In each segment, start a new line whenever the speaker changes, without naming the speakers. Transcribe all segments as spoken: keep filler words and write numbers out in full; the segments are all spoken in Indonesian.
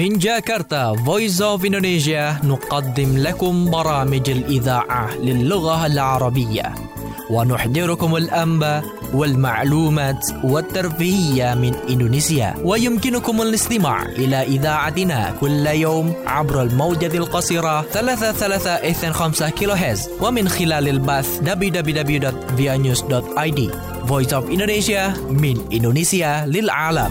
من جاكرتا Voice of Indonesia نقدم لكم برامج الإذاعة للغة العربية ونحضركم الأنباء والمعلومات والترفيهية من إندونيسيا. ويمكنكم الاستماع إلى إذاعتنا كل يوم عبر الموجة القصيرة ثلاثة ثلاثة اثنين خمسة كيلو هرتز ومن خلال البث دبليو دبليو دبليو دوت via news دوت آي دي. Voice of Indonesia من إندونيسيا للعالم.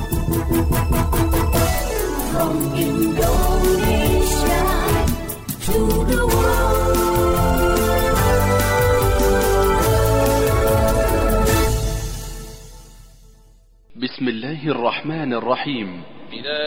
From Indonesia to the world.
بسم الله الرحمن الرحيم.
إذا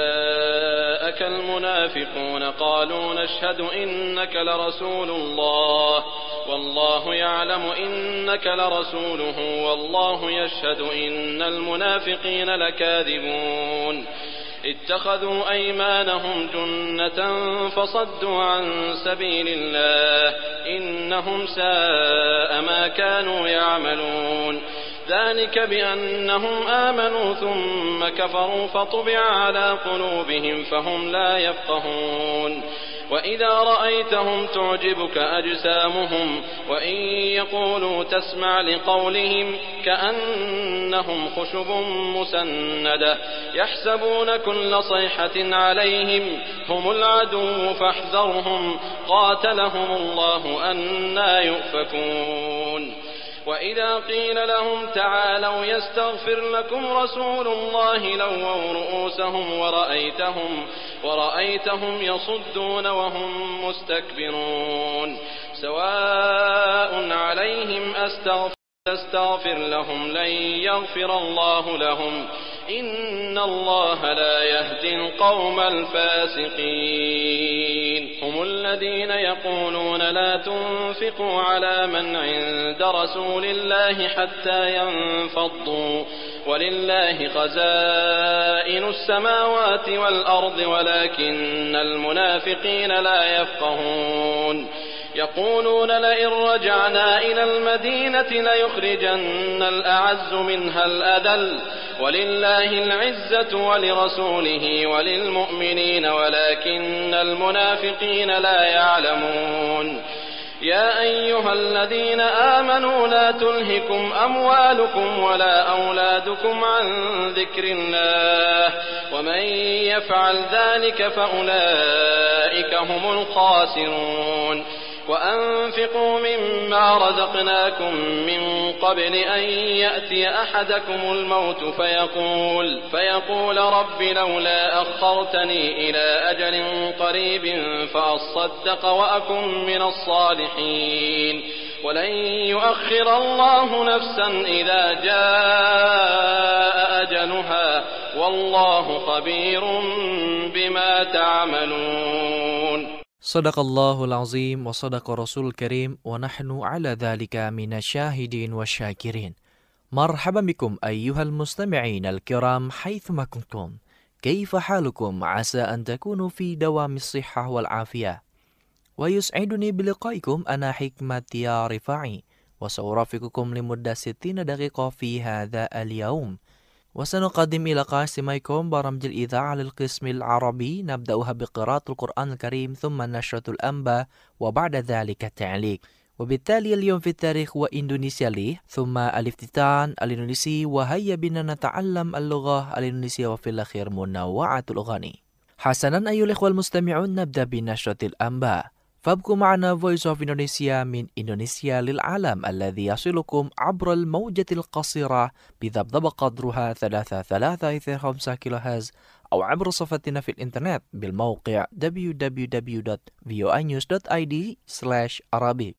جاءك المنافقون قالوا نشهد إنك لرسول الله والله يعلم إنك لرسوله والله يشهد إن المنافقين لكاذبون اتخذوا أيمانهم جنة فصدوا عن سبيل الله إنهم ساء ما كانوا يعملون ذلك بأنهم آمنوا ثم كفروا فطبع على قلوبهم فهم لا يفقهون وإذا رأيتهم تعجبك أجسامهم وإن يقولوا تسمع لقولهم كأنهم خشب مسندة يحسبون كل صيحة عليهم هم العدو فاحذرهم قاتلهم الله أنى يؤفكون وإذا قيل لهم تعالوا يستغفر لكم رسول الله لووا رؤوسهم ورأيتهم ورأيتهم يصدون وهم مستكبرون سواء عليهم أستغفر تستغفر لهم لن يغفر الله لهم إن الله لا يهدي القوم الفاسقين هم الذين يقولون لا تنفقوا على من عند رسول الله حتى ينفضوا ولله خزائن السماوات والأرض ولكن المنافقين لا يفقهون يقولون لئن رجعنا إلى المدينة ليخرجن الأعز منها الأذل ولله العزة ولرسوله وللمؤمنين ولكن المنافقين لا يعلمون يا أيها الذين آمنوا لا تلهكم أموالكم ولا أولادكم عن ذكر الله ومن يفعل ذلك فأولئك هم الخاسرون وأنفقوا مما رزقناكم من قبل أن يأتي أحدكم الموت فيقول, فيقول رب لولا أخرتني إلى أجل قريب فأصدق وأكن من الصالحين ولن يؤخر الله نفسا إذا جاء أجلها والله خبير بما تعملون.
Sadaqallahul azim wa sadaqa rasul karim wa nahnu ala dhalika minasyahidin wa syakirin. Marhaban bikum ayyuhal mustami'in al-kiram haythuma kuntum. Kaifa halukum asa an takunu fi dawamis sihhah wal afiyah. Wa yus'iduni biliqaikum ana hikmati ya rifa'i wa sawrafiqukum limudda sittina daqiqa fi hadha al-yawm. وسنقدم إلى قاسميكم برامج الإذاعة للقسم العربي نبدأها بقراءة القرآن الكريم ثم نشرة الأنباء وبعد ذلك التعليق وبالتالي اليوم في التاريخ وإندونيسيا لي ثم الافتتان الإندونيسي وهيا بنا نتعلم اللغة الإندونيسية وفي الأخير منوعة الأغاني. حسنا أيها الإخوة المستمعون نبدأ بنشرة الأنباء فابقوا معنا Voice of Indonesia من إندونيسيا للعالم الذي يصلكم عبر الموجة القصيرة بذبذب قدرها ثلاثة ثلاثة اثنين خمسة كيلو هرتز أو عبر صفحتنا في الإنترنت بالموقع دبليو دبليو دبليو دوت فيو نيوز دوت آي دي سلاش عربي.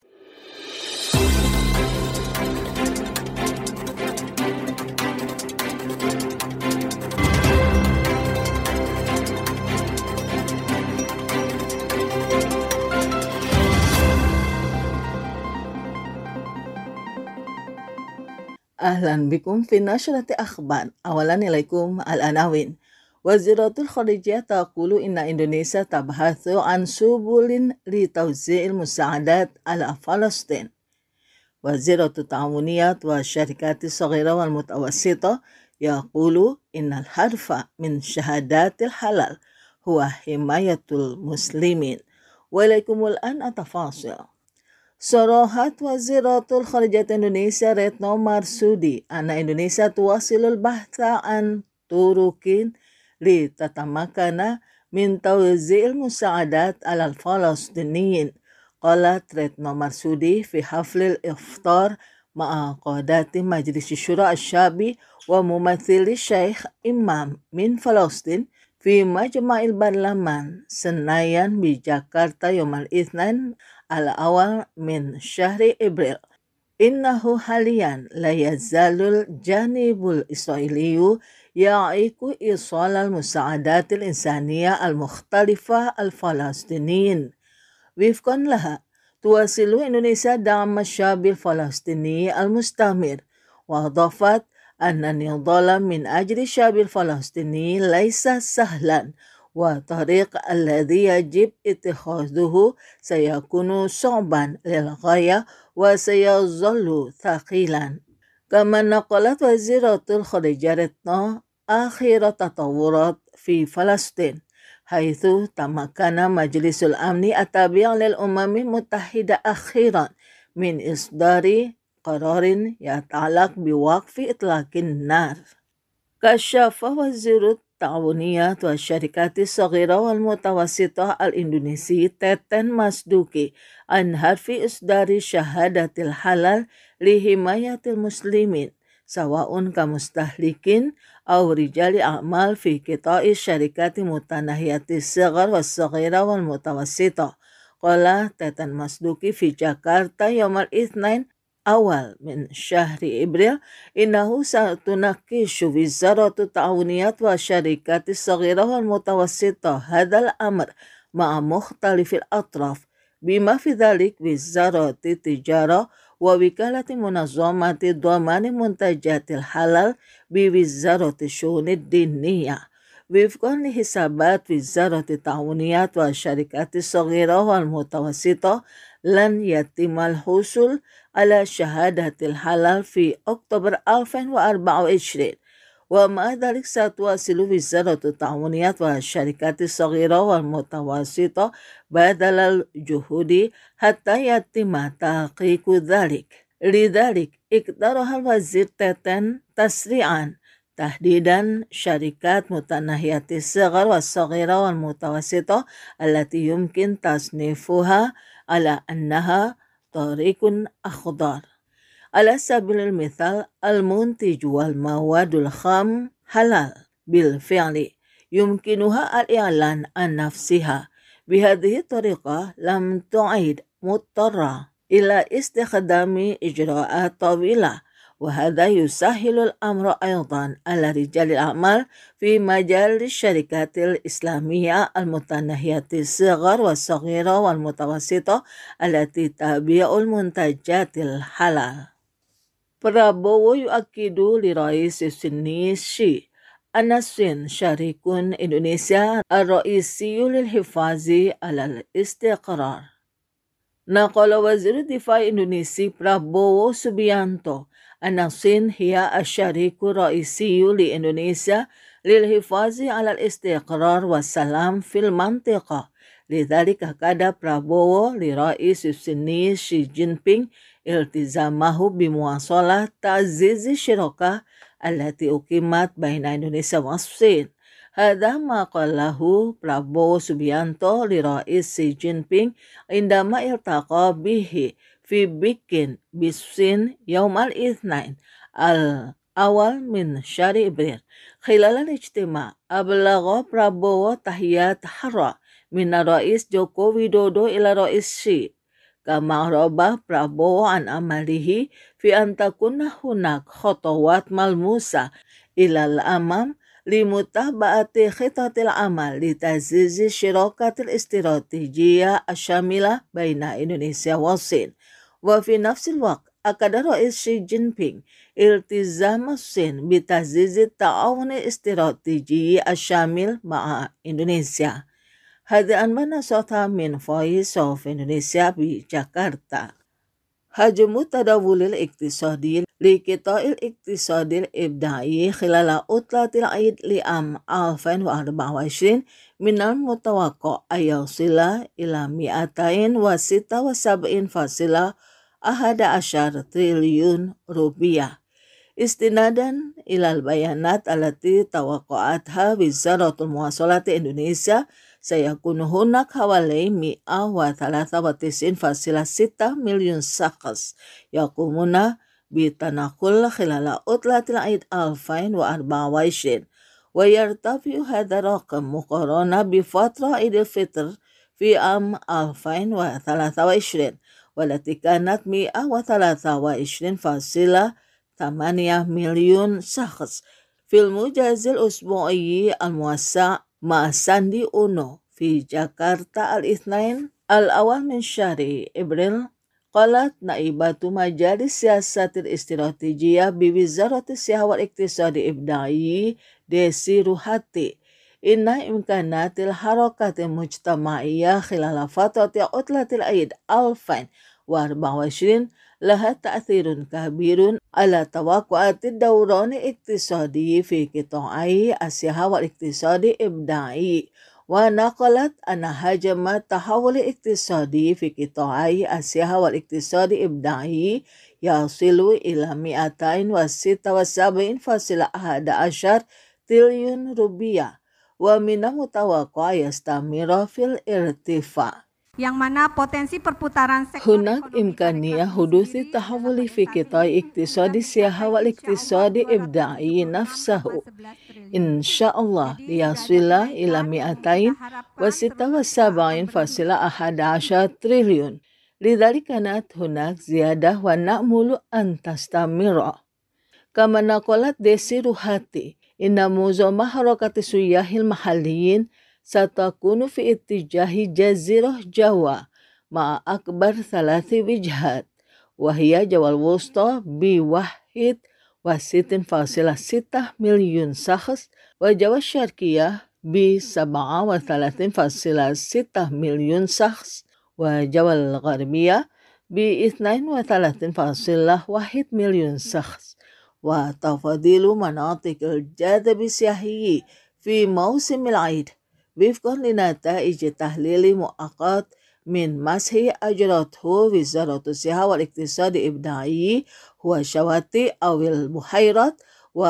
أهلا بكم في نشرة أخبار. أولا إليكم العناوين. وزيرة الخارجية تقول إن إندونيسيا تبحث عن سبل لتوزيع المساعدات على فلسطين. وزيرة التعاونيات والشركات الصغيرة والمتوسطة يقول إن الحرف من شهادات الحلال huwa himayatul muslimin. Walaikumul an atafasil. Sorohat Waziratul Kharijat Indonesia Retno Marsudi anna Indonesia tuwasilul bahtha an turukin li tatamakana min tawzi'il musa'adat alal Falastiniyin. Qalat Retno Marsudi fi haflil iftar ma'a qadati Majlis Syura Asyabi wa mumathili Syekh Imam min Falastin fi Majma'il Barlaman Senayan di Jakarta Yomal Ithnain al-awal min syahri Ibril. Innahu halian la yazalul janibul Israeliyu ya'iku isal al-musa'adatil insaniyah al-mukhtalifah al-Falastiniyin. Wifqan laha tuwasilu Indonesia da'am syabil Falastini al-mustamir wa adafat anna nidala min ajri syabil Falastini laisa sahlan wa tariq alladhi yajib ittikhaduhu sayakunu صعبا للغاية وسيظل ثقيلا. كما نقلت وزيرة الخارجية رتنو آخر تطورات في فلسطين حيث تمكن مجلس الأمن التابع للأمم المتحدة أخيرا من إصدار قرار يتعلق بوقف إطلاق النار. كشف وزير التعاونيات والشركات الصغيرة والمتوسطة الإندونيسي تeten Masduki عن حرف إصدار شهادة الحلال لحماية المسلمين سواء كمستهلكين أو رجال أعمال في قطاع الشركات متناهية الصغر والصغيرة والمتوسطة. قال تeten Masduki في جاكرتا يوم الاثنين awal min syahri Ibril innahu satunakishu wizaratu ta'awuniyat wa syarikati saghirah wal mutawassitah hadal amr ma'a mukhtalifil atraf bima fi dhalik wizarati tijara wa wikalati munazzamati dhamani muntajatil halal bi wizarati syunid diniyah. Wifqan li hisabat wizarati ta'awuniyat wa syarikati saghirah wal mutawassitah lan yatimal husul ala syahadatil halal fi Oktober dua ribu empat wa ishrin. Wa ma'a dhalik satwasilu wizaratu ta'awuniyat wa syarikati saghirah wal mutawassitah badalal juhudi hatta yatima taqiqu dhalik. Lidhalik iktarahal wazir teten tasri'an tahdidan syarikat mutanahiyati saghar wa saghira wal mutawassitah allati yumkin tasnifuha ala annaha tariqun akhdar. Ala sabilil mithal al-muntij wal mawadul kham halal bil fi'li yumkinuha al-i'lan an nafsiha. Bihadhihi tariqah lam tu'id muttarra ila istikhdami ijra'at tawilah. وهذا يسهل الأمر أيضا على رجال الأعمال في مجال الشركات الإسلامية المتناهية الصغر والصغيرة والمتوسطة التي تبيع المنتجات الحلال. Prabowo yu'akidu li Rais Sini Shi anna Sin syarikun Indonesia ar-raisiyu lil hifazi alal istiqrar. Naqala Wazir Difai Indonesia Prabowo Subianto anna Sin hiya asyariku raisiyu li Indonesia lil hifazi alal istiqrar wassalam fil mantiqah. Lidzalika kada Prabowo li Rais Sini Xi Jinping iltizamahu bimuwasalah ta'zizi syirokah allati uqimat baina Indonesia wa Sin. Hadha ma qalahu Prabowo Subianto li Rais Xi Jinping indama iltaqa bihi fi bikin bisin yaum al-ithnain al-awal min syari Ibril. Khilal al-ijtima' ablagha Prabowo tahiyat harra min Rais Joko Widodo ila Rais Xi. Kama rabah Prabowo an amalihi fi antakuna hunak khotowat malmusa ilal amam limutaba'ati khitatil amal litazizi syirakatil istiratijiyah asyamilah baina Indonesia wa Sin. Wa fi nafsil waqt akada Rais Xi Jinping iltizam Sin bitazizi ta'awuni istiratijiyah asyamil ma'a Indonesia. Hadian mana sota min Voice of Indonesia di Jakarta. هجم التداول الاقتصادي لقطاع الاقتصاد الإبداعي خلال عطلة العيد لعام ألفين وأربعة وعشرين من المتوقع أن يصل إلى مئتين وستة وسبعين فاصلة واحد عشر تريليون روبيا استنادا إلى البيانات التي توقعتها وزارة المواصلات إندونيسيا. سيكون هناك حوالي مئة وثلاثة وتسعين فاصلة ستة مليون شخص يقومون بالتنقل خلال عطلة العيد ألفين وأربعة وعشرين، ويرتفع هذا الرقم مقارنة بفترة عيد الفطر في عام ألفين وثلاثة وعشرين والتي كانت مئة وثلاثة وعشرين فاصلة ثمانية مليون شخص. في الموجز الأسبوعي الموسع مع ساندي أونو في جاكرتا الاثنين الأول من شهر إبريل، قالت نائبة مجال السياسات الاستراتيجية بوزارة السياحة والاقتصاد الإبداعي ديسي روهاتي إن إمكانات الحركة المجتمعية خلال فترة عطلة العيد ألفين وأربعة وعشرين لها تأثير كبير على توقعات الدوران الاقتصادي في قطاعي السياحة والاقتصاد الإبداعي. ونقلت أن حجم التحول الاقتصادي في قطاعي السياحة والاقتصاد الإبداعي يصل إلى مئتين وستة وسبعين فاصلة واحد عشر تريليون روبيا ومن المتوقع يستمر في الارتفاع.
yang mana potensi perputaran sektor
هناك إمكانية حدوث التحول في قطاع اقتصاد السياحة والاقتصاد الإبداعي نفسه إن شاء الله ليصل إلى مئتين وستة وسبعين فاصلة واحد عشر تريليون. لذلك كانت هناك زيادة ونأمل أن تستمر. كما نقلت ديسي روهاتي إن معظم حركة السياح المحليين ستكون في اتجاه جزيرة جاوا مع أكبر ثلاث وجهات، وهي جاوا الوسطى بواحد وستين فاصلة ستة مليون شخص، وجاوا الشرقية بسبعة وثلاثين فاصلة ستة مليون شخص، وجاوا الغربية باثنين وثلاثين فاصلة واحد مليون شخص. وتفاضل مناطق الجذب السياحي في موسم العيد وفقا لنتائج تحليل مؤقت من مسح أجرته وزارة السياحة والاقتصاد الإبداعي هو شواطئ أو البحيرات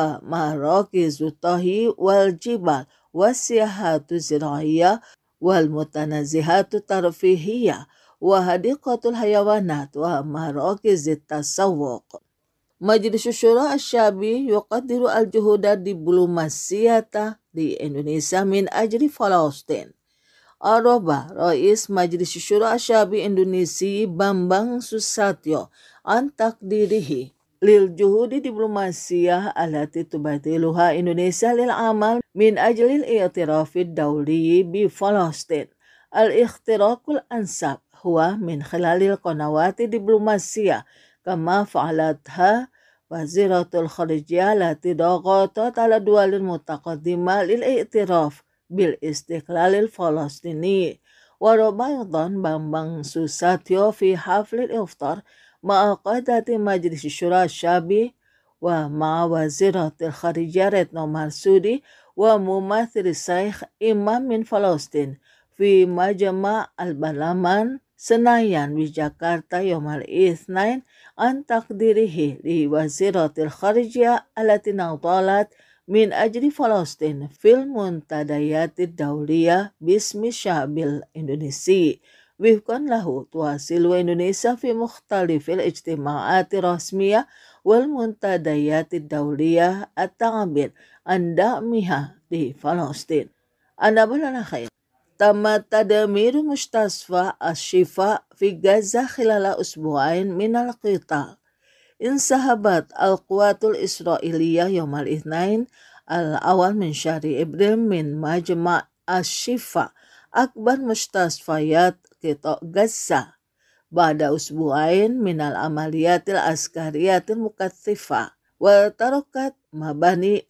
ومراكز الطهي والجبال والسياحة الزراعية والمتنزهات الترفيهية وحديقة الحيوانات ومراكز التسوق. مجلس الشورى الشعبي يقدر الجهود الدبلوماسية لإندونيسيا من أجل فلسطين. أربع رئيس مجلس الشورى الشعبي الإندونيسي بامبang Susatyo عن تقديره للجهود الدبلوماسية التي تبذلها إندونيسيا للعمل من أجل الاعتراف الدولي بفلسطين. الاختراق الأنسب هو من خلال القنوات الدبلوماسية كما فعلتها وزيرة الخارجية التي ضغطت على الدول المتقدمة للاعتراف بالاستقلال الفلسطيني. وربما أيضا بامبang Susatyo في حفل الإفطار مع قادة مجلس الشورى الشعبي ومع وزيرة الخارجية ريتنو مارسودي وممثل الشيخ إمام من فلسطين في مجمع البرلمان سنايان بجاكرتا يوم الاثنين عن تقديره لوزيرة الخارجية التي ناضلت من أجل فلسطين في المنتديات الدولية باسم الشعب الإندونيسي. وفقا له تواصل إندونيسيا في مختلف الاجتماعات الرسمية والمنتديات الدولية التعبير عن دعمها لفلسطين. أنا بلنا خير. تم تدمير مستشفى الشفاء في غزة خلال أسبوعين من القتال. انسحبت القوات الإسرائيلية يوم الاثنين الأول من شهر إبريل من مجمع الشفاء أكبر مستشفيات قطاع غزة بعد أسبوعين من العمليات العسكرية المكثفة، وتركت مباني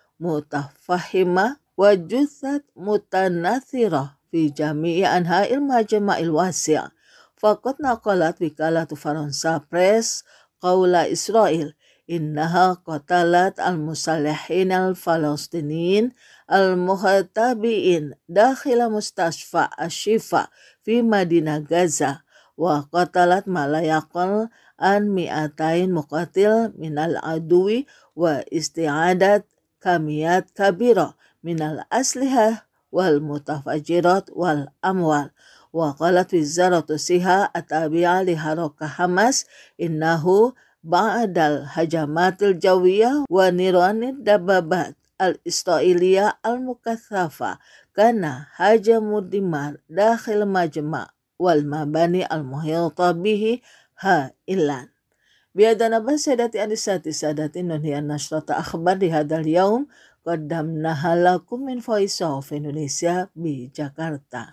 متفحمة وجثث متناثرة في جميع أنحاء المجمع الواسع. Faqad naqalat wikalatu Faransa Press qawla Israel innaha qatalat al-musallihin al-falastiniyin al-muhtabiin dakhila mustashfa ashifa fi Madinah Gaza wa qatalat malayaqal an mi'atain muqatil minal adui wa isti'adat kamiyat kabira minal aslihah wal mutafajirat wal amwal. Wa qalat wizaratu siha atabi'a li haraka Hamas innahu ba'dal hajamatil jawiyah wa niranid dababat al-israiliyah al-mukathafa kana hajamud dimar dakhil majma' wal mabani al-muhita bihi ha ilan. Biadana basadati anisati sadati nunhian nasrata akhbar di hadal yaum qaddamnaha lakum min Voice of Indonesia di Jakarta.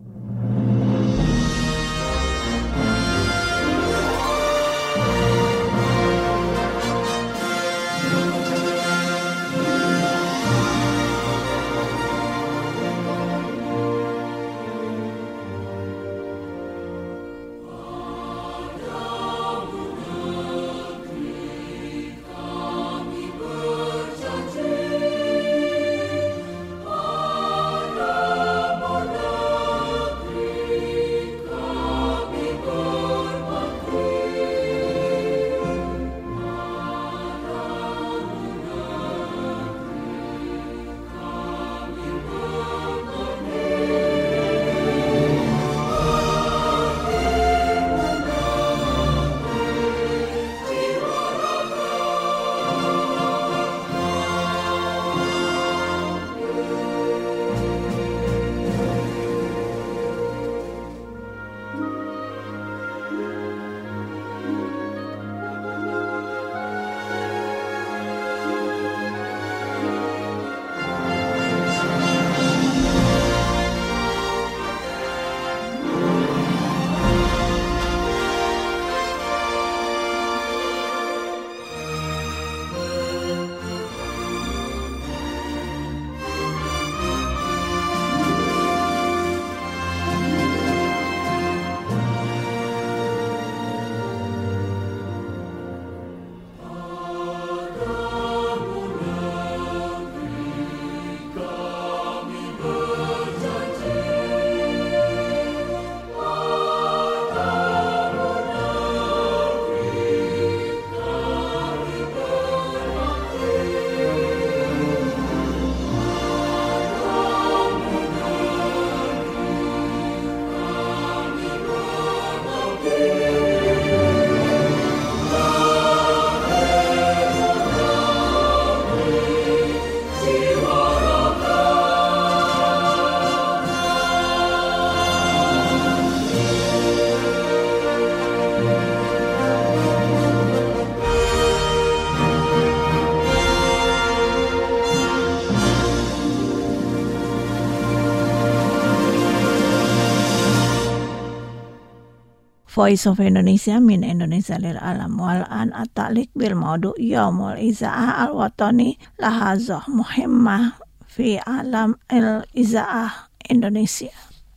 Voice of Indonesia min Indonesia lil alam wal an at-ta'liq bil maudu yaumul iza'ah al-watani lahazah muhimmah fi alam al-iza'ah Indonesia.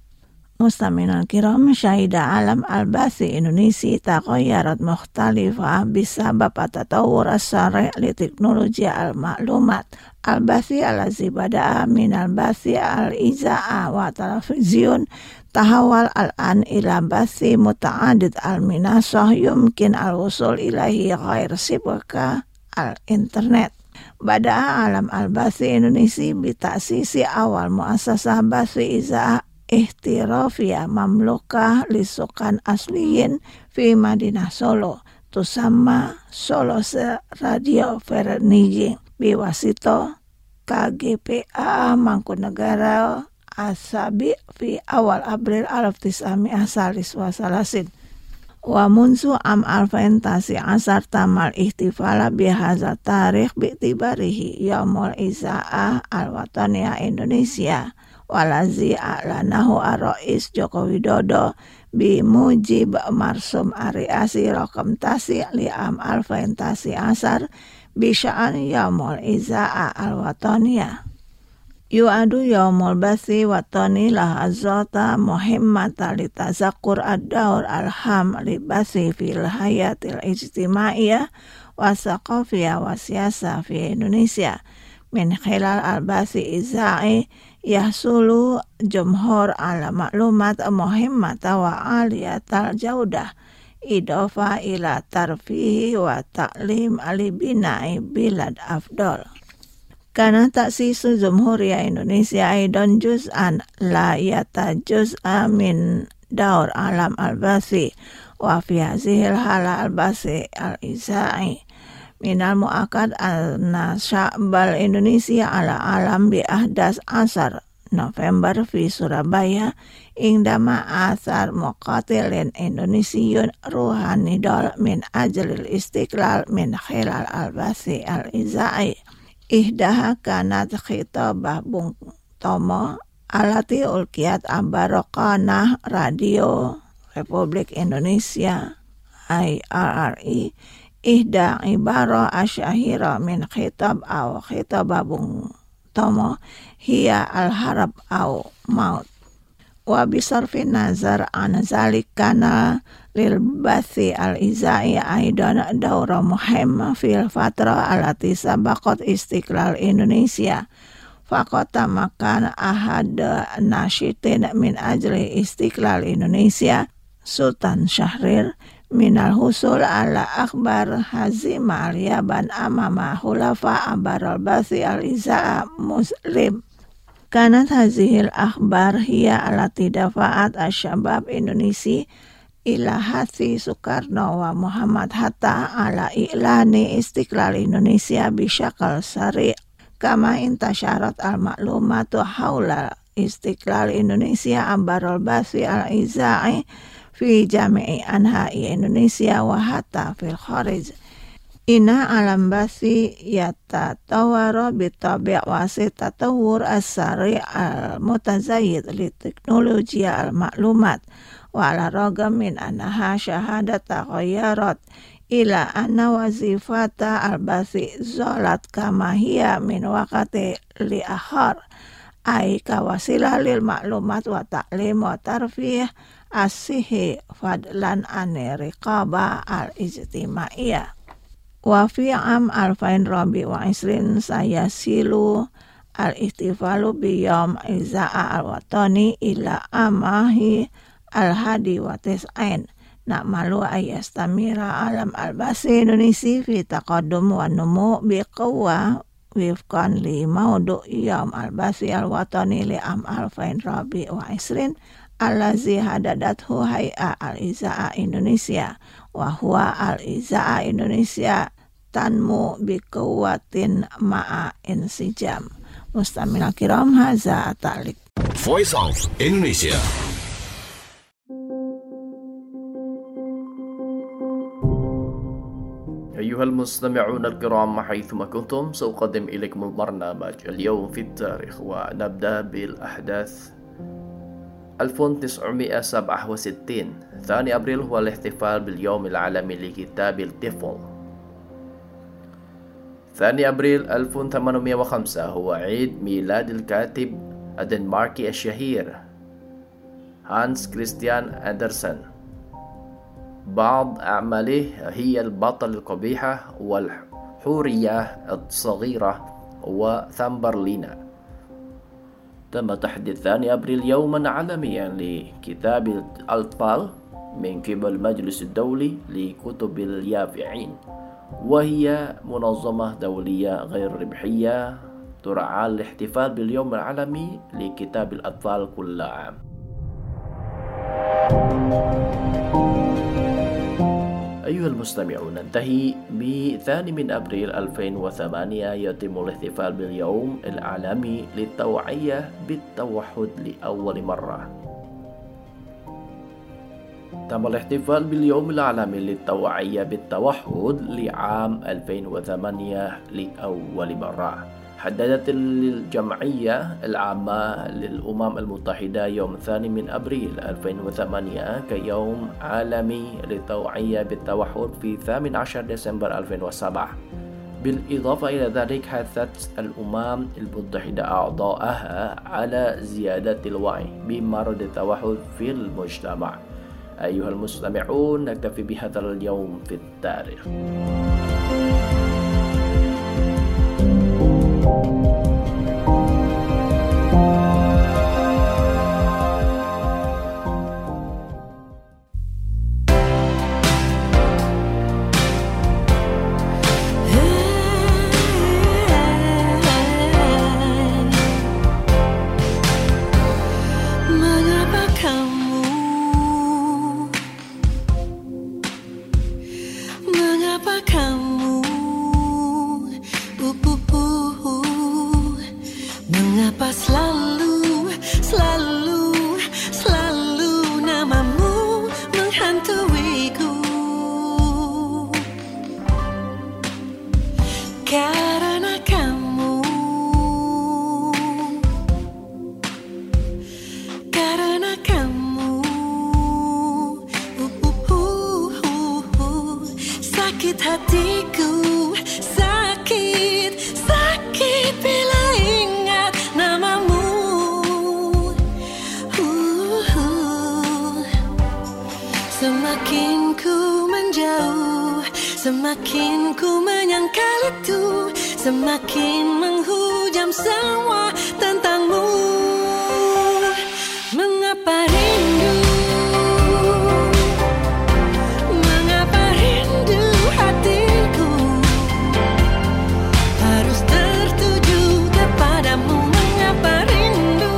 Mustami'in al-kiram, syahida alam al-bathi Indonesia taghayarat mukhtalifah bisabab at-tatawwur as-sari' li teknologi al-ma'lumat al-bathi allazi bada'a min al-bathi al-iza'ah wa televizyon tahawal al-an ila bathi muta'adid al-minasah yumkin al-wusul ilahi ghair sibaka al-internet. Bada'a alam al-bathi Indonesia bitasisi awal muasasah bathi iza'ah ihtirafiyah mamlukah lisukan asliyin fi Madinah Solo tusamma Solo Radio Verniji biwasito K G P A Mangkunegara Asabi fi awal April alaf tis'ami'ah salis wa salasin wa munsu am alfentasi asar tamal ihtifala bihaza tarikh bi'tibarihi yaumul iza'ah al-wataniyah Indonesia walazi a'lanahu ar-rais Joko Widodo bimujib marsum ariasi rakam tasi li'am alfentasi asar bisya'an yaumul iza'ah al-wataniyah. Yu'adu yaumul bathi watani lahazata muhimmata litazakur ad-daur alham libathi fil hayatil ijtimaiyah wa saqafiyah wa siyasa fi Indonesia min khilal al-bathi izai yahsulu jumhur ala maklumat muhimmata wa aliyatal jaudah idofa ila tarfihi wa ta'lim alibinai bilad afdol. Karena taksisu Jumhuriyah Indonesia aidan juz'an la yata juz'a min daur alam al-bathi wa fi hazihil hala al-bathi al-izai minal mu'akad anna sya'bal Indonesia ala alam bi ahdas asar November fi Surabaya indama asar muqatilin Indonesiun ruhani dol min ajlil istiqlal min khilal al-bathi al-izai ihdaha kanat khitabah Bung Tomo alati ulkiyat ambarokanah Radio Republik Indonesia I R R I ihda ibarah asyahira min khitab aw khitabah Bung Tomo hiya al-harab aw maut wa bisarfin nazar an zalikana lil bathi al-izai aidan daura muhimma fil fatra alati sabaqat istiqlal Indonesia faqata makan ahad nasyitin min ajli istiqlal Indonesia Sultan Syahrir minal husul ala akhbar hazima al-yaban amama hulafa abaral bathi al-izaa muslim kanat hazihil akhbar hiya alati dafa'at asyabab Indonesia ila hati Soekarno wa Muhammad Hatta ala i'lani istiqlal Indonesia bisyakal sari kama intasyarat al-maklumatu hawla istiqlal Indonesia abaral bathi al-izai fi jami'i anha'i Indonesia wa hatta fil kharij ina alam bathi yatatawara bitabi' wasit tatawur as-sari al-mutazayyid li teknologi al-maklumat wa ala ragam min anha syahadat taghayyarat ila anna wazifata al-bathi zalat kama hiya min waqati li akhar ay kawasilah lil maklumat wa ta'lim wa tarfih asihi fadlan ane riqaba al-ijtimaiyah wa fi am alfain rabi wa isrin saya silu al-ihtifalu biyam iza'a al-watani ila amahi al-hadi wa tis'ain nak malu ayastamira alam al-basi Indonesia fi taqadum wa numu biqawa wifkan li maudu yam al-basi al-watani li am alfain rabi wa isrin allazi hadadathu hay'a al-izaa Indonesia wa huwa al-izaa Indonesia tanmu biquwatin ma'a insijam. Mustamil kiram haza ta'liq
Voice of Indonesia.
أيها المستمعون الكرام حيثما كنتم سأقدم إليكم البرنامج اليوم في التاريخ ونبدأ بالأحداث ألف وتسعمائة وسبعة وستين ثاني أبريل هو الاحتفال باليوم العالمي لكتاب الطفل. ثاني أبريل ألف وثمانمائة وخمسة هو عيد ميلاد الكاتب الدنماركي الشهير هانس كريستيان أندرسن. بعض أعماله هي البطل القبيحة والحورية الصغيرة وثمبرلينا. تم تحديد ثاني أبريل يوما عالميا لكتاب الأطفال من قبل المجلس الدولي لكتب اليافعين، وهي منظمة دولية غير ربحية ترعى الاحتفال باليوم العالمي لكتاب الأطفال كل عام. أيها المستمعون، ننتهي بثاني من أبريل ألفين وثمانية يتم الاحتفال باليوم العالمي للتوعية بالتوحد لأول مرة. تم الاحتفال باليوم العالمي للتوعية بالتوحد لعام ألفين وثمانية لأول مرة. حددت الجمعية العامة للأمم المتحدة يوم الثاني من أبريل ألفين وثمانية كيوم عالمي للتوعية بالتوحد في الثامن عشر ديسمبر ألفين وسبعة. بالإضافة إلى ذلك حثت الأمم المتحدة أعضاءها على زيادة الوعي بمرض التوحد في المجتمع. أيها المستمعون، نكتفي بهذا اليوم في التاريخ.
Semakin ku menjauh, semakin ku menyangkal itu, semakin menghujam semua tentangmu. Mengapa rindu, mengapa rindu hatiku harus tertuju kepadamu. Mengapa rindu,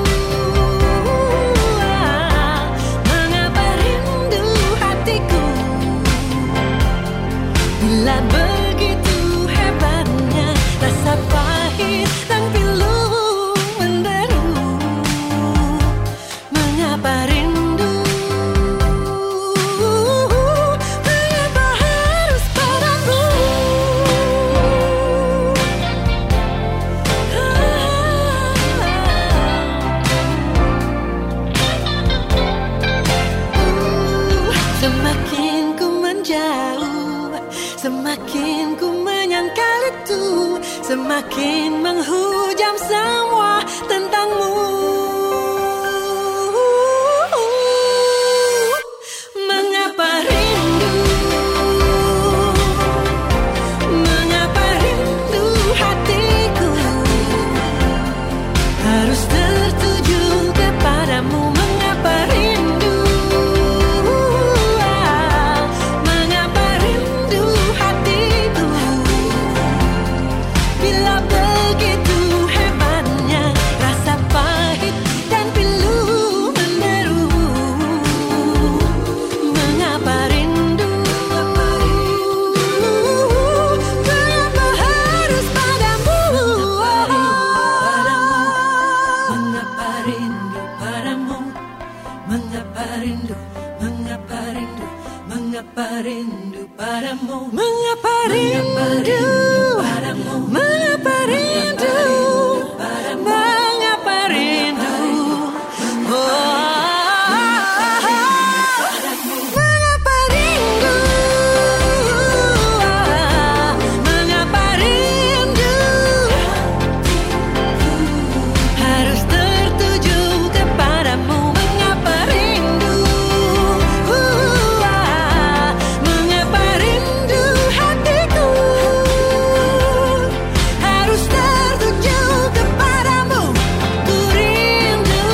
mengapa rindu hatiku bila begitu hebatnya rasa pahit dan pilu menderu. Mengapa rindu, mengapa harus padamu. Semakin ku menjauh, semakin ku menyangkal itu, semakin menghujam semua tentangmu. Mengapa rindu, mengapa rindu hatiku harus tertuju kepadamu. Mengapa rindu, mengapa rindu hatiku bila begitu hebatnya rasa pahit dan pilu menderu. Mengapa rindu, mengapa harus padamu. Mengapa rindu padamu, mengapa rindu, mengapa rindu, mengapa rindu padamu. Mengapa rindu padamu, mengapa rindu, mengapa rindu, mengapa rindu, mengapa rindu harus tertuju kepadamu. Mengapa rindu, mengapa rindu hatiku harus tertuju kepadamu. Ku rindu,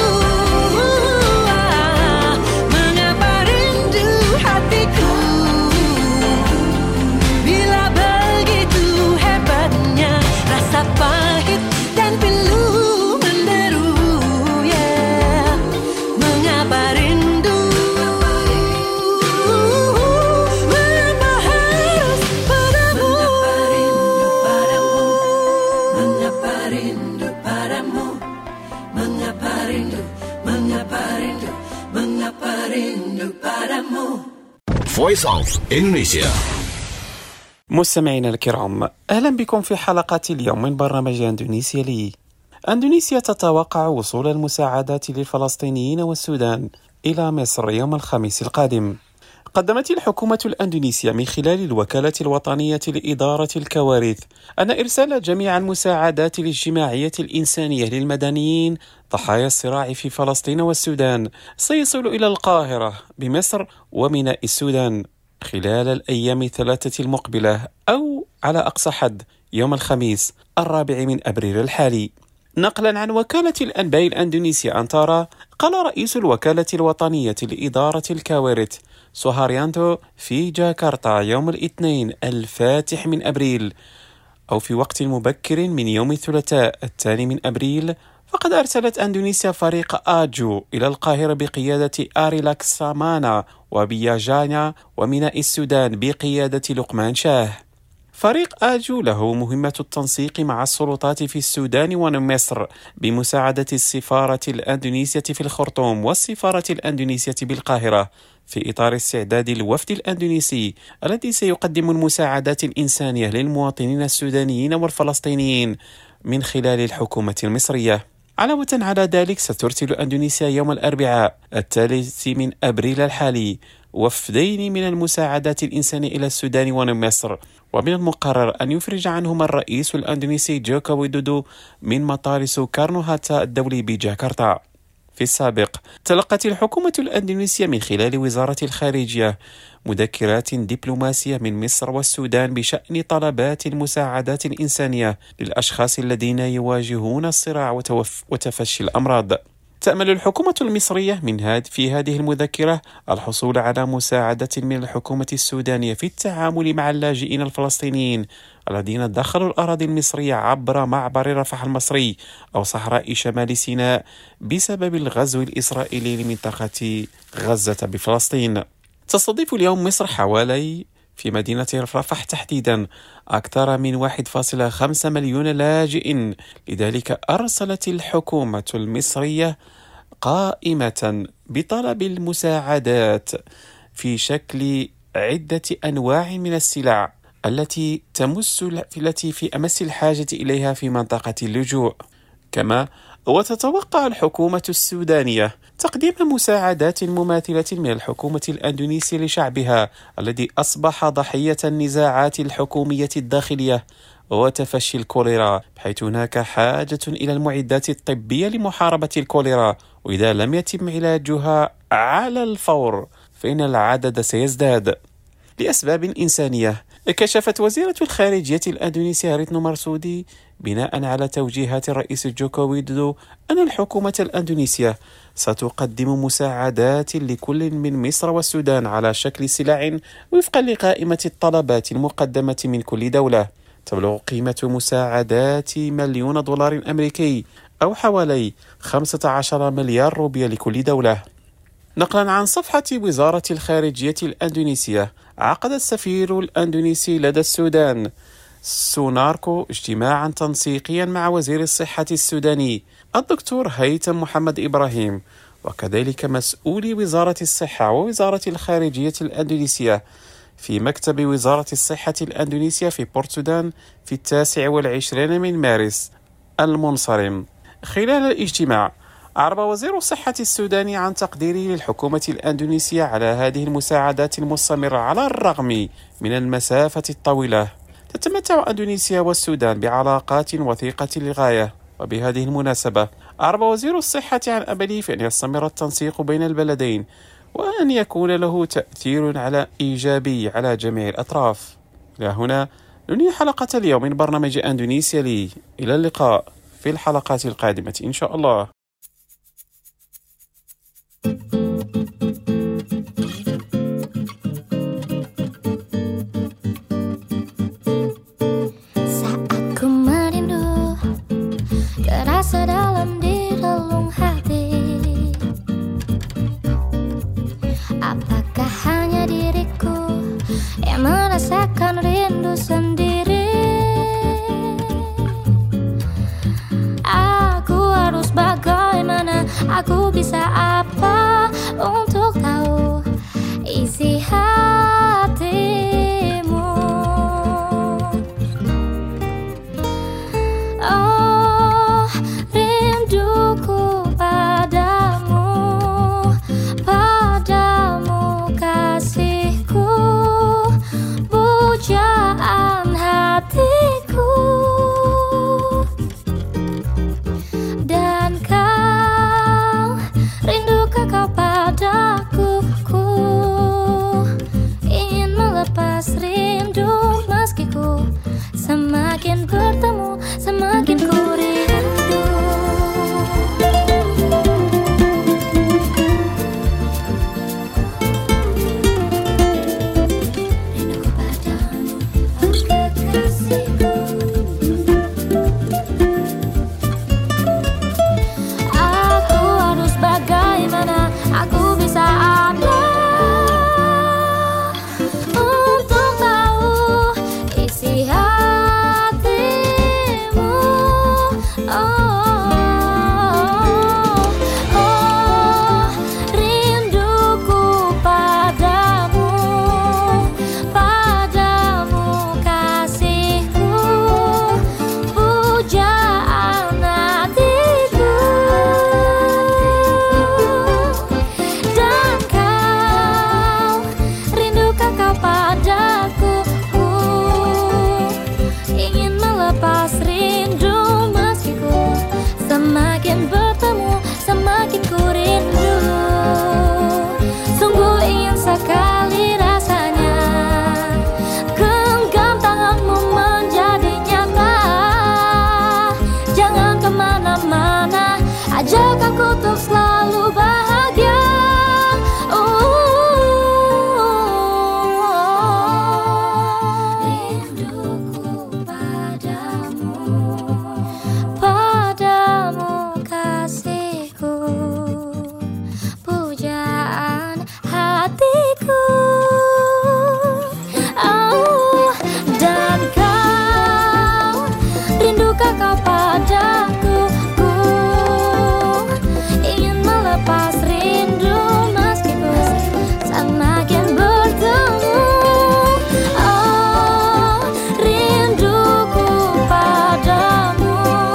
mengapa rindu hatiku bila begitu hebatnya rasa pahit dan pilu menderu. Yeah. Mengapa rindu, mengapa harus padamu. Mengapa rindu padamu, mengapa rindu, mengapa rindu, mengapa rindu padamu.
Voice of Indonesia.
مستمعينا الكرام، أهلا بكم في حلقة اليوم من برنامج أندونيسيا لي. أندونيسيا تتوقع وصول المساعدات للفلسطينيين والسودان إلى مصر يوم الخميس القادم. قدمت الحكومة الأندونيسية من خلال الوكالة الوطنية لإدارة الكوارث أن إرسال جميع المساعدات الاجتماعية الإنسانية للمدنيين ضحايا الصراع في فلسطين والسودان سيصل إلى القاهرة بمصر وميناء السودان خلال الأيام الثلاثة المقبلة، أو على أقصى حد يوم الخميس الرابع من أبريل الحالي. نقلا عن وكالة الأنباء الأندونيسية أنتارا، قال رئيس الوكالة الوطنية لإدارة الكوارث سوهاريانتو في جاكرتا يوم الاثنين الفاتح من أبريل، أو في وقت مبكر من يوم الثلاثاء الثاني من أبريل، فقد أرسلت أندونيسيا فريق آجو إلى القاهرة بقيادة آريلاكس سامانا وبياجانا، وميناء السودان بقيادة لقمان شاه. فريق آجو له مهمة التنسيق مع السلطات في السودان ومصر بمساعدة السفارة الأندونيسية في الخرطوم والسفارة الأندونيسية بالقاهرة في إطار استعداد الوفد الأندونيسي الذي سيقدم المساعدات الإنسانية للمواطنين السودانيين والفلسطينيين من خلال الحكومة المصرية. علاوة على ذلك، سترسل أندونيسيا يوم الأربعاء الثالث من أبريل الحالي وفدين من المساعدات الإنسانية إلى السودان ومصر، ومن المقرر أن يفرج عنهما الرئيس الأندونيسي جوكو ويدودو من مطار سوكارنو هاتا الدولي بجاكرتا. في السابق تلقت الحكومة الأندونيسية من خلال وزارة الخارجية مذكرات دبلوماسية من مصر والسودان بشأن طلبات المساعدات الإنسانية للأشخاص الذين يواجهون الصراع وتوف وتفشي الأمراض. تأمل الحكومة المصرية من هاد في هذه المذكرة الحصول على مساعدة من الحكومة السودانية في التعامل مع اللاجئين الفلسطينيين الذين دخلوا الأراضي المصرية عبر معبر رفح المصري أو صحراء شمال سيناء بسبب الغزو الإسرائيلي لمنطقة غزة بفلسطين. تستضيف اليوم مصر حوالي في مدينة رفح تحديدا أكثر من واحد فاصلة خمسة مليون لاجئ، لذلك أرسلت الحكومة المصرية قائمة بطلب المساعدات في شكل عدة أنواع من السلع التي تمس التي في أمس الحاجة إليها في منطقة اللجوء. كما وتتوقع الحكومة السودانية تقديم مساعدات مماثلة من الحكومة الأندونيسية لشعبها الذي أصبح ضحية النزاعات الحكومية الداخلية وتفشي الكوليرا، بحيث هناك حاجة إلى المعدات الطبية لمحاربة الكوليرا، وإذا لم يتم علاجها على الفور فإن العدد سيزداد. لأسباب إنسانية، كشفت وزيرة الخارجية الأندونيسية ريتنو مرسودي بناء على توجيهات الرئيس جوكو ويدودو أن الحكومة الأندونيسية ستقدم مساعدات لكل من مصر والسودان على شكل سلع وفقا لقائمة الطلبات المقدمة من كل دولة. تبلغ قيمة مساعدات مليون دولار أمريكي أو حوالي خمسة عشر مليار روبية لكل دولة. نقلا عن صفحة وزارة الخارجية الأندونيسية، عقد السفير الأندونيسي لدى السودان سوناركو اجتماعا تنسيقيا مع وزير الصحة السوداني الدكتور هيثم محمد إبراهيم، وكذلك مسؤولي وزارة الصحة ووزارة الخارجية الأندونيسية في مكتب وزارة الصحة الأندونيسية في بورت سودان في التاسع والعشرين من مارس المنصرم. خلال الاجتماع أعرب وزير الصحة السوداني عن تقديره للحكومة الأندونيسية على هذه المساعدات المستمرة على الرغم من المسافة الطويلة. تتمتع أندونيسيا والسودان بعلاقات وثيقة للغاية، وبهذه المناسبة أعرب وزير الصحة عن أمله في أن يستمر التنسيق بين البلدين وأن يكون له تأثير على إيجابي على جميع الأطراف. إلى هنا ننهي حلقة اليوم من برنامج أندونيسيا لي، إلى اللقاء في الحلقات القادمة إن شاء الله.
Terasa dalam di relung hati, apakah hanya diriku yang merasakan rindu sendiri? Aku harus bagaimana? semakin bertemu, semakin ku rindu. Rinduku padamu, oh kekasihku. Aku harus bagaimana aku bisa ada untuk tahu isi hatimu. Oh, oh, rinduku padamu, padamu kasihku, pujaan hatiku. Dan kau, rindukah kau padaku? Ku ingin melepas rindu meskiku semakin bertemu, semakin ku rindu. Sungguh ingin sekali rasanya genggam tanganmu menjadi nyata. Jangan kemana-mana, ajak aku untuk selalu bahagia. Rinduku padamu, padamu kasihku, pujaan hatiku. Oh, dan kau, rindukah kau padaku? Ku ingin melepas rindu meskiku semakin bertemu. Oh, rinduku padamu,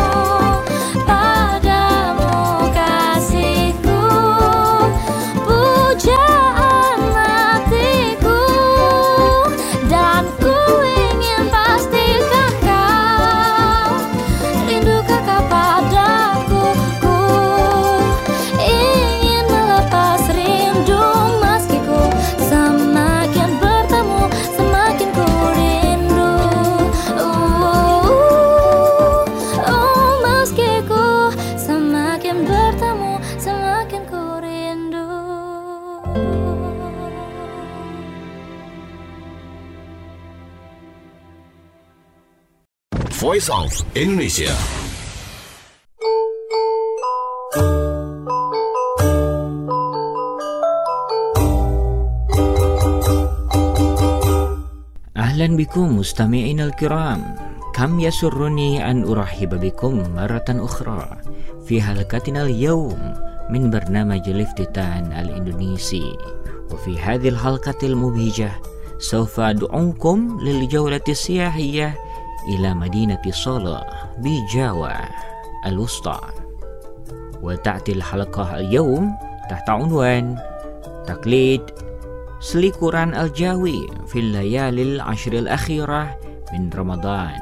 padamu kasihku, pujaan hatiku. Dan ku ingin pastikan kau, rindukah kau padaku? Ku ingin melepas rindu meskiku semakin bertemu, semakin ku rindu. Uh, uh, meskiku semakin bertemu, semakin ku rindu.
Voice of Indonesia.
أهلا بكم مستمعينا الكرام. كم يسرني أن أرحب بكم مرة أخرى في حلقتنا اليوم من برنامج الافتتان الإندونيسي. وفي هذه الحلقة المبهجة سوف أدعوكم للجولة السياحية إلى مدينة صولو بجاوا الوسطى. وتأتي الحلقة اليوم تحت عنوان تقليد سليكوران الجاوي في الليالي العشر الأخيرة من رمضان.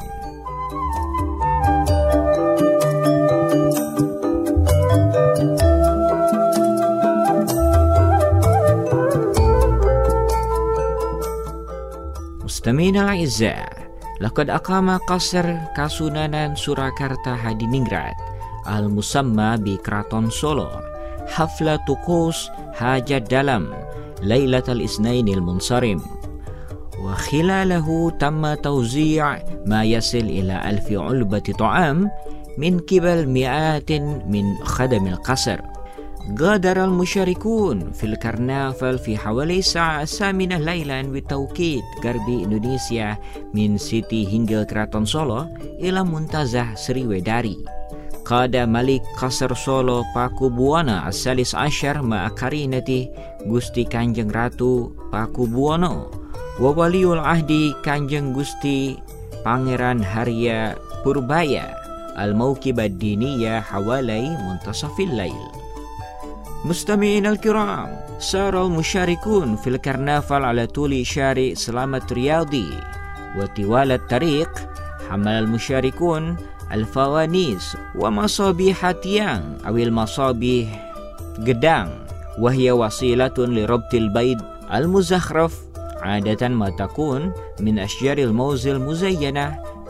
مستمعينا الأعزاء، لقد أقام قصر كاسونانان سوراكارتا هادينingrat المسمى بكراتون سولو حفلة طقوس حاجة dalam ليلة الاثنين المنصرم، وخلاله تم توزيع ما يصل إلى ألف علبة طعام من قبل مئات من خدم القصر. غادر المشاركون في الكرنفال في حوالي الساعة الثامنة ليلا بتوقيت غربي إندونيسيا من سيتي hingga Keraton Solo إلى منتزه Sriwedari. قاد ملك قصر سولو Pakubuwono الثالث عشر مع قرينته Gusti Kanjeng Ratu Pakubuwono وولي العهد Kanjeng Gusti Pangeran Harya Purbaya الموكب الدينية حوالي منتصف الليل. مستمعينا الكرام، سار المشاركون في الكرنفال على طول شارع سلامة رياضي، وطوال الطريق حمل المشاركون الفوانيس ومصابيح تيان أو المصابيح gedang، وهي وسيلة لربط البيت المزخرف، عادة ما تكون من أشجار الموز المزينة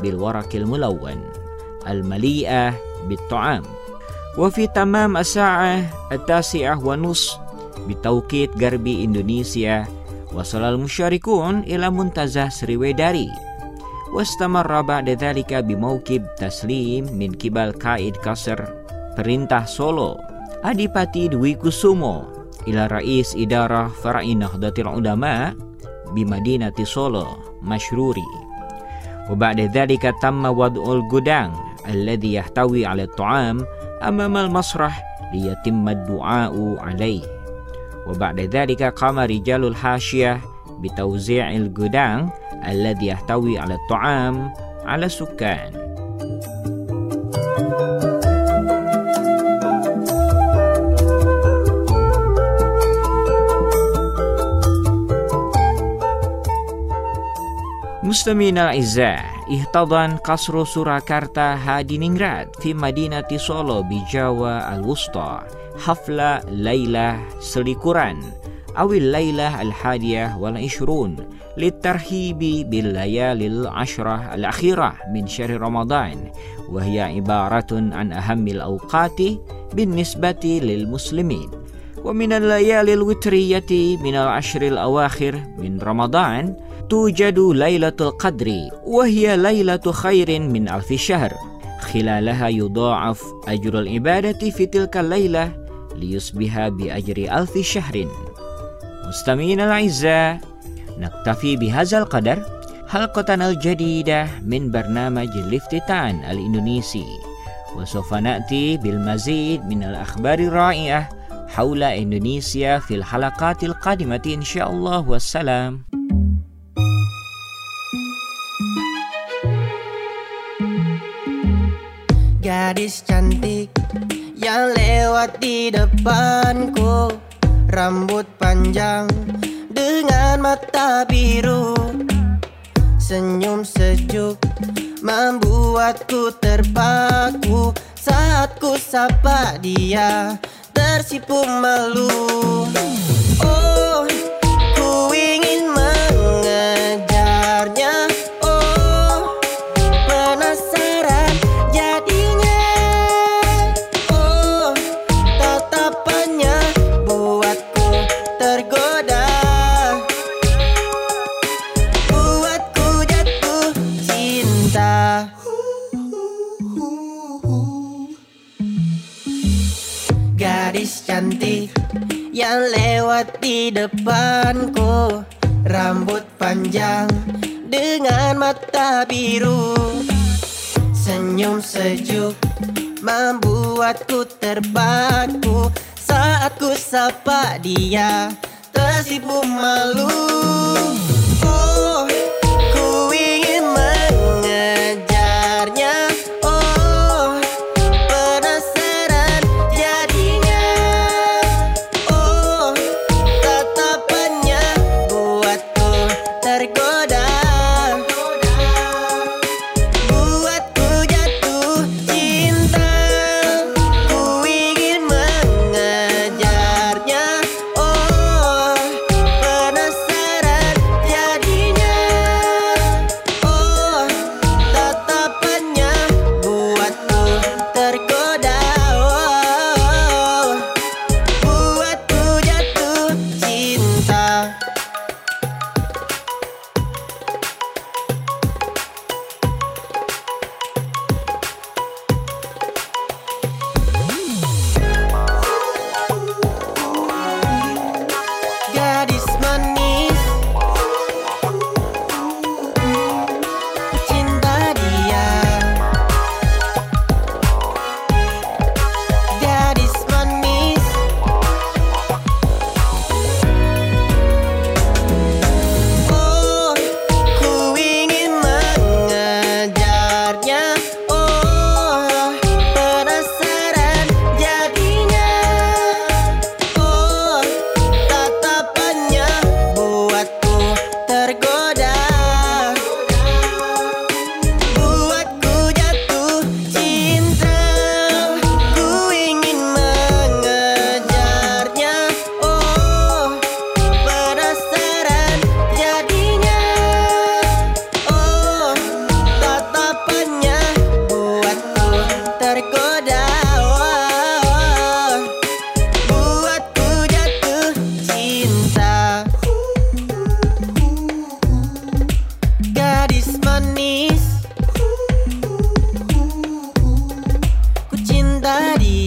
بالورق الملون المليئة بالطعام. وفي تمام الساعة التاسعة ونصف بتوقيت غربي إندونيسيا وصل المشاركون إلى منتزه سريويداري، واستمر بعد ذلك بموكب تسليم من قبل قائد قصر Perintah Solo Adipati Dwi Kusumo إلى رئيس إدارة فرع نهضة العلماء بمدينة سولو مشروري. وبعد ذلك تم وضع الجدang الذي يحتوي على الطعام أمام المسرح ليتم الدعاء عليه. وبعد ذلك قام رجال الحاشية بتوزيع الجدang الذي يحتوي على الطعام على السكان. مستمعينا الأعزاء، احتضن قصر سوراكارتا هادينينغراد في مدينة سولو بجاوا الوسطى حفل ليلة سليكوران أو الليلة الحادية والعشرون للترحيب بالليالي العشرة الأخيرة من شهر رمضان، وهي عبارة عن أهم الأوقات بالنسبة للمسلمين. ومن الليالي الوترية من العشر الأواخر من رمضان توجد ليلة القدر، وهي ليلة خير من ألف شهر، خلالها يضاعف أجر العبادة في تلك الليلة ليصبح بأجر ألف شهر. مستمعينا الأعزاء، نكتفي بهذا القدر حلقتنا الجديدة من برنامج الافتتان الإندونيسي، وسوف نأتي بالمزيد من الأخبار الرائعة حول إندونيسيا في الحلقات القادمة إن شاء الله. والسلام.
Gadis cantik yang lewat di depanku, rambut panjang dengan mata biru, senyum sejuk membuatku terpaku. Saat ku sapa dia tersipu malu. Oh, ku ingin mengejarnya. Oh, penasaran jadinya. Oh, tatapannya buatku tergoda, buatku jatuh cinta. Gadis cantik yang lewat di depanku, rambut panjang dengan mata biru, senyum sejuk membuatku terpaku. Saat ku sapa dia tersipu malu. Oh, ku ingin mengejarnya. Oh, penasaran jadinya. Oh, tatapannya buatku tergoda, buatku jatuh cinta. Ku ingin mengejarnya. Oh, penasaran jadinya.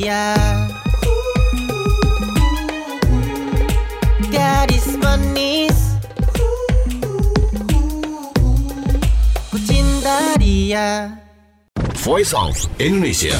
dia. Gadis manis, ku cinta dia.
Voice of Indonesia.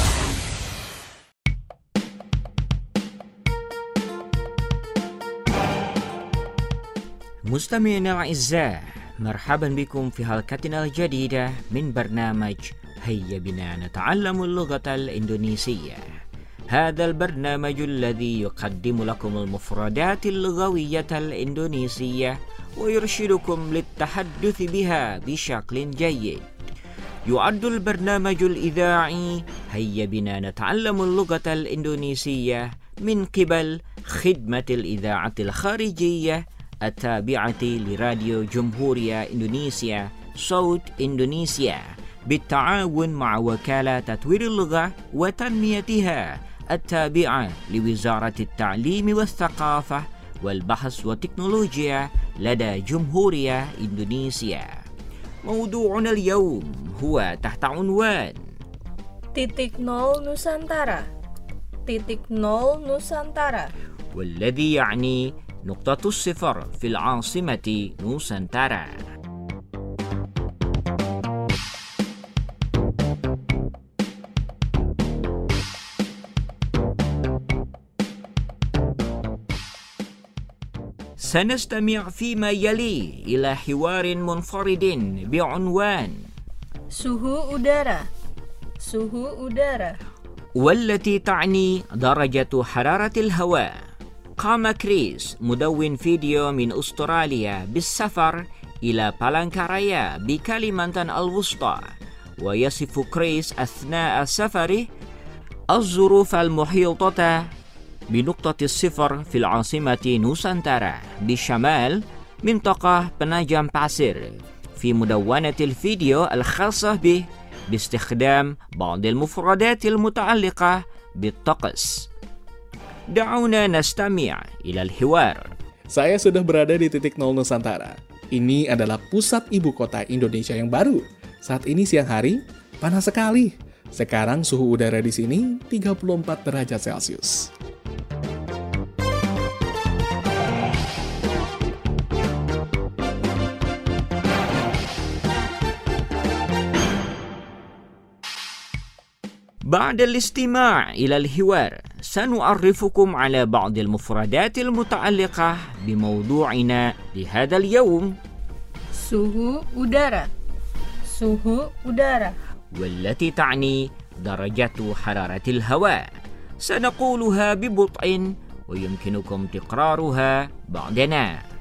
مستمعينا الأعزاء، مرحبا بكم في حلقتنا الجديدة من برنامج هيا بنا نتعلم اللغة الإندونيسية. هذا البرنامج الذي يقدم لكم المفردات اللغوية الإندونيسية ويرشدكم للتحدث بها بشكل جيد. يعد البرنامج الإذاعي هيا بنا نتعلم اللغة الإندونيسية من قبل خدمة الإذاعة الخارجية التابعة لراديو جمهورية إندونيسيا صوت إندونيسيا بالتعاون مع وكالة تطوير اللغة وتنميتها التابعة لوزارة التعليم والثقافة والبحث والتكنولوجيا لدى جمهورية إندونيسيا. موضوعنا اليوم هو تحت عنوان
titik nol Nusantara. titik nol Nusantara.
والذي يعني نقطة الصفر في العاصمة نوسانتارا. سنستمع فيما يلي إلى حوار منفرد بعنوان
suhu udara. suhu udara.
والتي تعني درجة حرارة الهواء. قام كريس مدون فيديو من أستراليا بالسفر إلى بالانكارايا بكاليمانتان الوسطى، ويصف كريس أثناء سفره الظروف المحيطة بنقطة الصفر في العاصمة نوسانتارا بشمال منطقة بناجم باسير في مدونة الفيديو الخاصة به باستخدام بعض المفردات المتعلقة بالطقس. دعونا نستمع إلى الحوار.
Saya sudah berada di titik nol Nusantara. Ini adalah pusat ibu kota Indonesia yang baru. Saat ini siang hari, panas sekali. Sekarang suhu udara di sini tiga puluh empat derajat Celcius.
بعد الاستماع إلى الحوار سنعرفكم على بعض المفردات المتعلقة بموضوعنا لهذا اليوم.
suhu udara. suhu udara.
والتي تعني درجة حرارة الهواء. سنقولها ببطء ويمكنكم تكرارها بعدنا.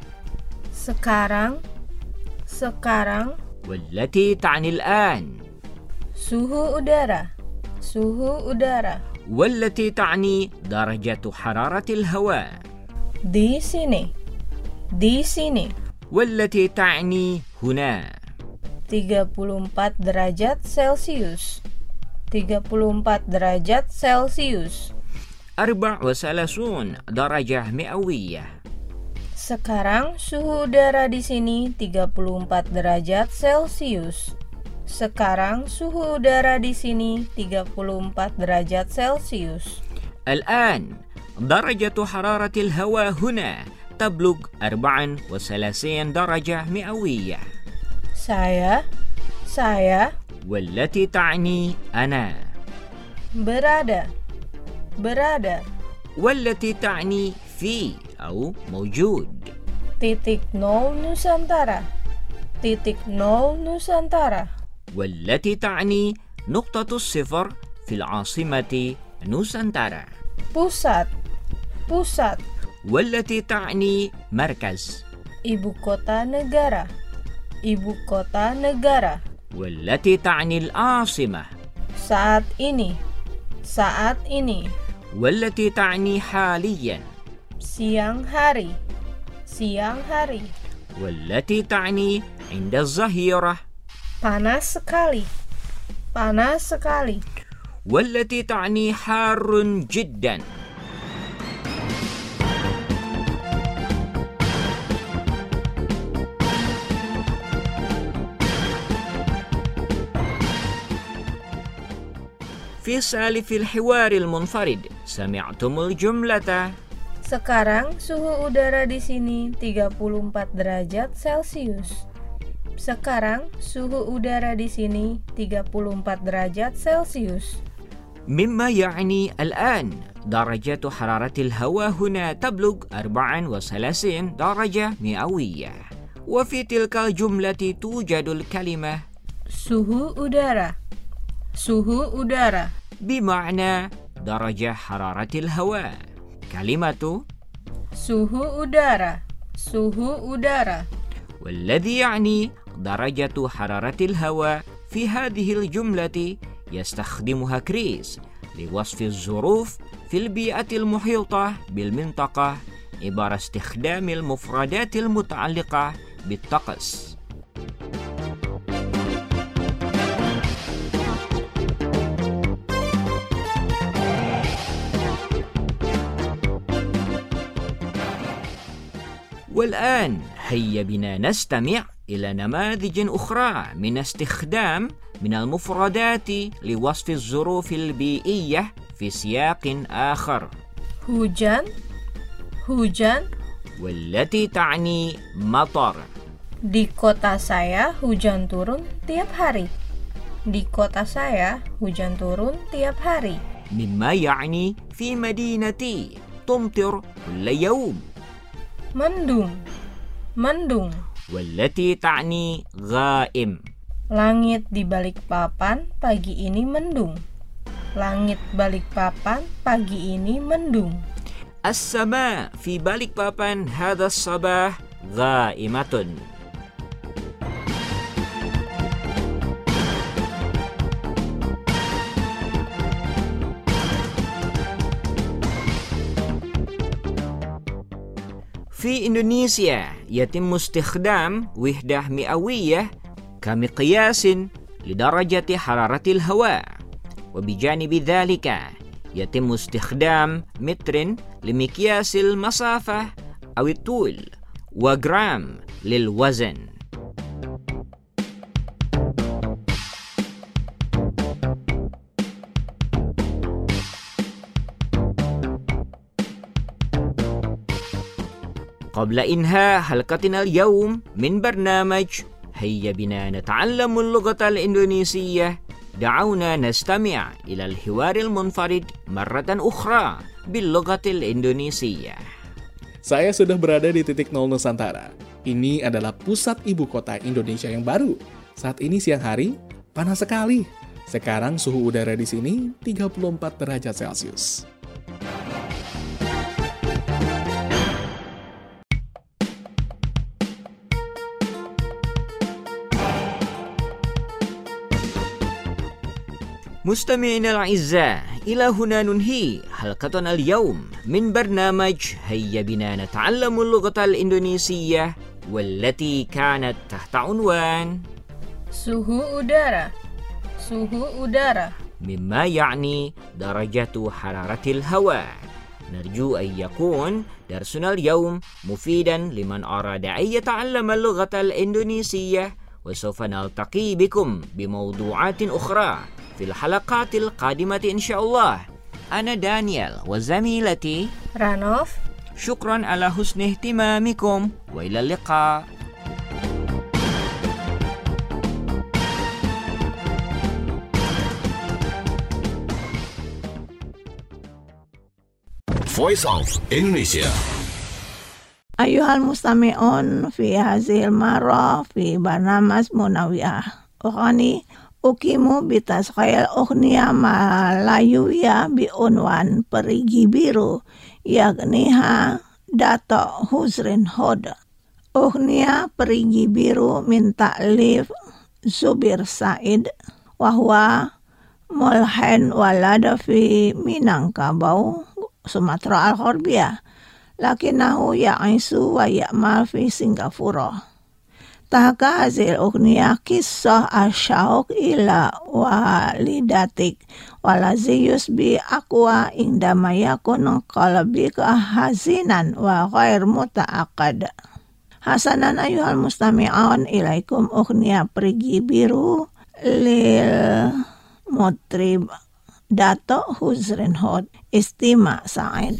sekarang. sekarang.
والتي تعني الآن.
suhu udara. suhu udara.
والتي تعني درجة حرارة الهواء.
di sini. di sini.
والتي تعني هنا.
tiga puluh empat derajat Celcius. tiga puluh empat derajat Celcius.
أربعة وثلاثين درجة مئوية.
Sekarang suhu udara di sini tiga puluh empat derajat Celcius. Sekarang suhu udara di sini tiga puluh empat derajat Celcius.
الآن درجة حرارة الهواء هنا تبلغ أربعة وثلاثين درجة مئوية.
Saya, saya.
والتي تعني أنا.
Berada, berada.
والتي تعني في أو موجود.
titik nol Nusantara. titik nol Nusantara.
والتي تعني نقطة الصفر في العاصمة نوسانتارا.
Pusat, pusat.
والتي تعني مركز.
Ibu kota negara. Ibu kota negara.
والتي تعني العاصمة.
Saat ini. Saat ini.
والتي تعني حاليا.
Siang hari. Siang hari.
والتي تعني عند الظهيرة.
Panas sekali. Panas sekali.
والتي تعني حار جدا. في سالف الحوار المنفرد Sami'tumul jumlata.
Sekarang suhu udara di sini tiga puluh empat derajat Celcius. Sekarang suhu udara di sini tiga puluh empat derajat Celcius.
مما يعني الآن درجة حرارة الهواء هنا تبلغ أربعة وثلاثين درجة مئوية. وفي تلك الجملة توجد الكلمة
suhu udara. Suhu udara
بمعنى درجة حرارة الهواء. كلمة
suhu udara. Suhu udara
والذي يعني درجة حرارة الهواء في هذه الجملة يستخدمها كريس لوصف الظروف في البيئة المحيطة بالمنطقة عبر استخدام المفردات المتعلقة بالطقس. والآن هيا بنا نستمع إلى نماذج أخرى من استخدام من المفردات لوصف الظروف البيئية في سياق آخر.
hujan, hujan.
والتي تعني مطر.
Di kota saya hujan turun tiap hari. Di kota saya hujan turun tiap hari.
مما يعني في مدينتي تمطر كل يوم.
Mendung, mendung.
والتي تعني غائم.
Langit di Balikpapan pagi ini mendung. Langit Balikpapan pagi ini mendung.
السماء في Balikpapan هذا الصباح غائمة. في إندونيسيا يتم استخدام وحدة مئوية كمقياس لدرجة حرارة الهواء، وبجانب ذلك يتم استخدام متر لمقياس المسافة أو الطول، وجرام للوزن. قبل إنهاء حلقتنا اليوم من برنامج هيا بنا نتعلم اللغة الإندونيسية، دعونا نستمع إلى الحوار المنفرد مرة أخرى باللغة الإندونيسية.
Saya sudah berada di titik nol Nusantara. Ini adalah pusat ibu kota Indonesia yang baru. Saat ini siang hari, panas sekali. Sekarang suhu udara di sini tiga puluh empat derajat Celcius.
مستمعينا الأعزاء، إلى هنا ننهي حلقتنا اليوم من برنامج هيا بنا نتعلم اللغة الإندونيسية، والتي كانت تحت عنوان
suhu udara. Suhu udara
مما يعني درجة حرارة الهواء. نرجو أن يكون درسنا اليوم مفيدا لمن أراد أن يتعلم اللغة الإندونيسية، وسوف نلتقي بكم بموضوعات أخرى في الحلقات القادمة إن شاء الله. أنا دانيال وزميلتي
رانوف.
شكرا على حسن اهتمامكم، وإلى اللقاء.
Voice of Indonesia.
Ayuhal mustami'un fi hazil marra fi barnamas munawiyah. Ukhani ukimu bitaskhayal ukhniya malayuya biunwan perigi biru yagniha dato huzrin hod. Ukhniya perigi biru min ta'lif Zubir Said wahwa mulhen walada fi Minangkabau Sumatera Al-Ghorbiyah lakinahu ya'isu wa ya'mal fi Singapura. Tahka hazil ughniya kisah asyauq ila walidatik walaziyus bi aqwa indama yakun qalbika hazinan wa ghair muta'aqad. Hasanan ayuhal mustami'un ilaikum ughniya perigi biru lil mutrib Dato Huzrin Hod Istima Said.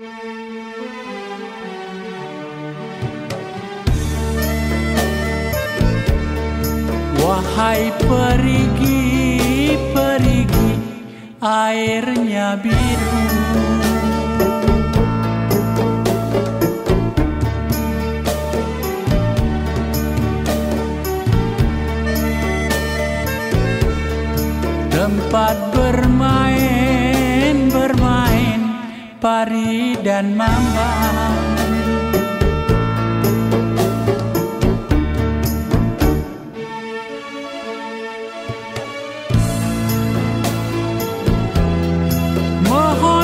Wahai perigi, perigi, airnya biru. Tempat bermain, bermain, pari dan mamba. Mohon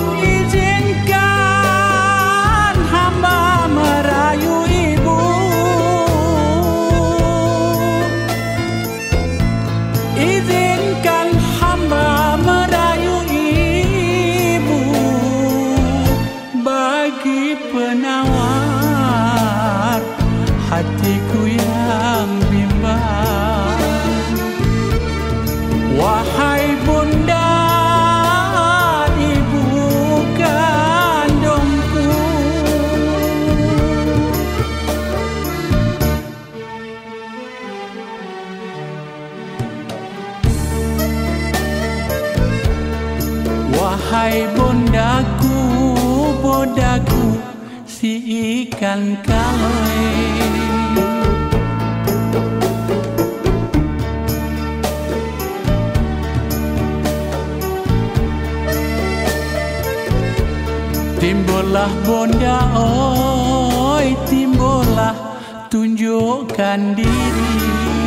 izinkan hamba merayu ibu. Izinkan hamba merayu ibu bagi penawar hatiku yang bimbang. Wahai bunda, ibu kandungku, wahai bondaku, bondaku, si ikan kaloe. Timbullah bonda, oi timbullah, tunjukkan diri.